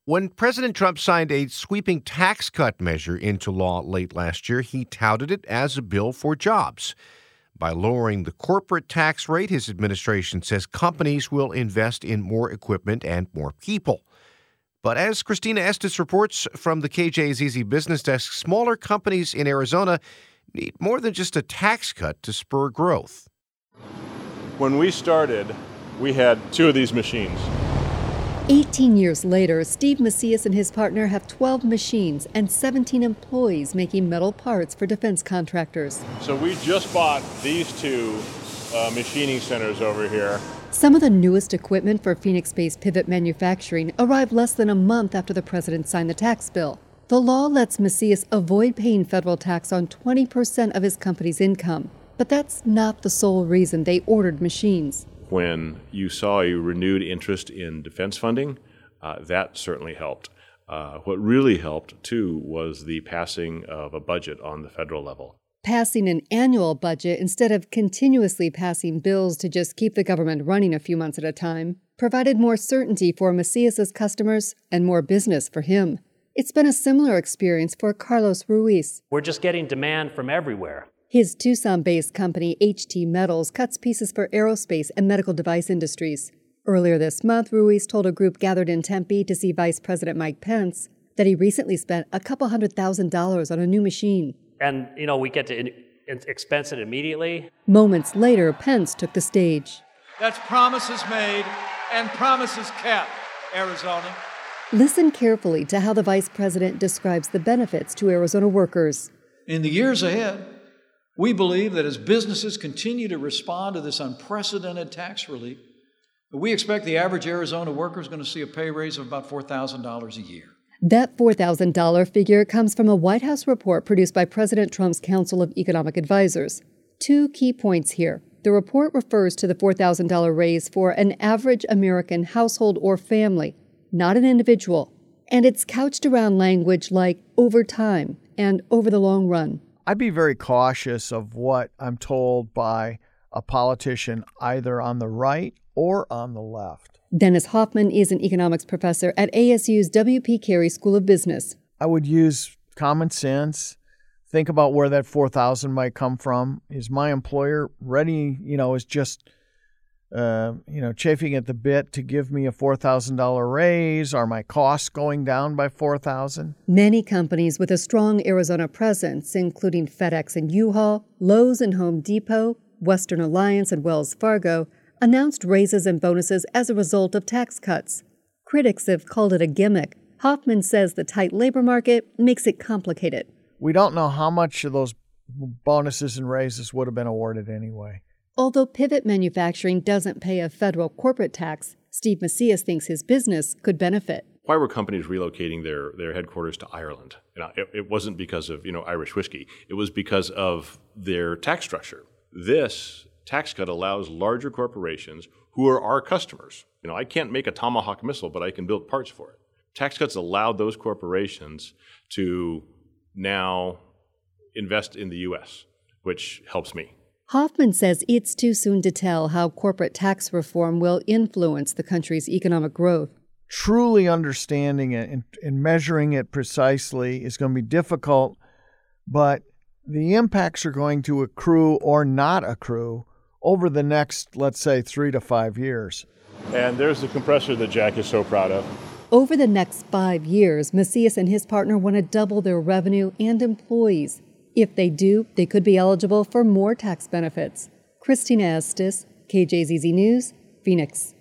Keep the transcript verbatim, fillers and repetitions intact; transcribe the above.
When President Trump signed a sweeping tax cut measure into law late last year, he touted it as a bill for jobs. By lowering the corporate tax rate, his administration says companies will invest in more equipment and more people. But as Christina Estes reports from the K J Z Z Business Desk, smaller companies in Arizona need more than just a tax cut to spur growth. When we started, we had two of these machines. eighteen years later, Steve Macias and his partner have twelve machines and seventeen employees making metal parts for defense contractors. So we just bought these two uh, machining centers over here. Some of the newest equipment for Phoenix-based Pivot Manufacturing arrived less than a month after the president signed the tax bill. The law lets Macias avoid paying federal tax on twenty percent of his company's income. But that's not the sole reason they ordered machines. When you saw a renewed interest in defense funding, uh, that certainly helped. Uh, what really helped, too, was the passing of a budget on the federal level. Passing an annual budget instead of continuously passing bills to just keep the government running a few months at a time provided more certainty for Macias's customers and more business for him. It's been a similar experience for Carlos Ruiz. We're just getting demand from everywhere. His Tucson-based company, H T Metals, cuts pieces for aerospace and medical device industries. Earlier this month, Ruiz told a group gathered in Tempe to see Vice President Mike Pence that he recently spent a couple hundred thousand dollars on a new machine. And, you know, we get to in- expense it immediately. Moments later, Pence took the stage. That's promises made and promises kept, Arizona. Listen carefully to how the vice president describes the benefits to Arizona workers. In the years ahead, we believe that as businesses continue to respond to this unprecedented tax relief, we expect the average Arizona worker is going to see a pay raise of about four thousand dollars a year. That four thousand dollars figure comes from a White House report produced by President Trump's Council of Economic Advisors. Two key points here. The report refers to the four thousand dollars raise for an average American household or family, not an individual. And it's couched around language like over time and over the long run. I'd be very cautious of what I'm told by a politician either on the right or on the left. Dennis Hoffman is an economics professor at A S U's W P Carey School of Business. I would use common sense, think about where that four thousand dollars might come from. Is my employer ready, you know, is just, uh, you know, chafing at the bit to give me a four thousand dollars raise? Are my costs going down by four thousand dollars? Many companies with a strong Arizona presence, including FedEx and U-Haul, Lowe's and Home Depot, Western Alliance and Wells Fargo, announced raises and bonuses as a result of tax cuts. Critics have called it a gimmick. Hoffman says the tight labor market makes it complicated. We don't know how much of those bonuses and raises would have been awarded anyway. Although Pivot Manufacturing doesn't pay a federal corporate tax, Steve Macias thinks his business could benefit. Why were companies relocating their, their headquarters to Ireland? You know, it, it wasn't because of, you know, Irish whiskey. It was because of their tax structure. This tax cut allows larger corporations who are our customers. You know, I can't make a Tomahawk missile, but I can build parts for it. Tax cuts allowed those corporations to now invest in the U S, which helps me. Hoffman says it's too soon to tell how corporate tax reform will influence the country's economic growth. Truly understanding it and, and measuring it precisely is going to be difficult, but the impacts are going to accrue or not accrue over the next, let's say, three to five years. And there's the compressor that Jack is so proud of. Over the next five years, Macias and his partner want to double their revenue and employees. If they do, they could be eligible for more tax benefits. Christina Estes, K J Z Z News, Phoenix.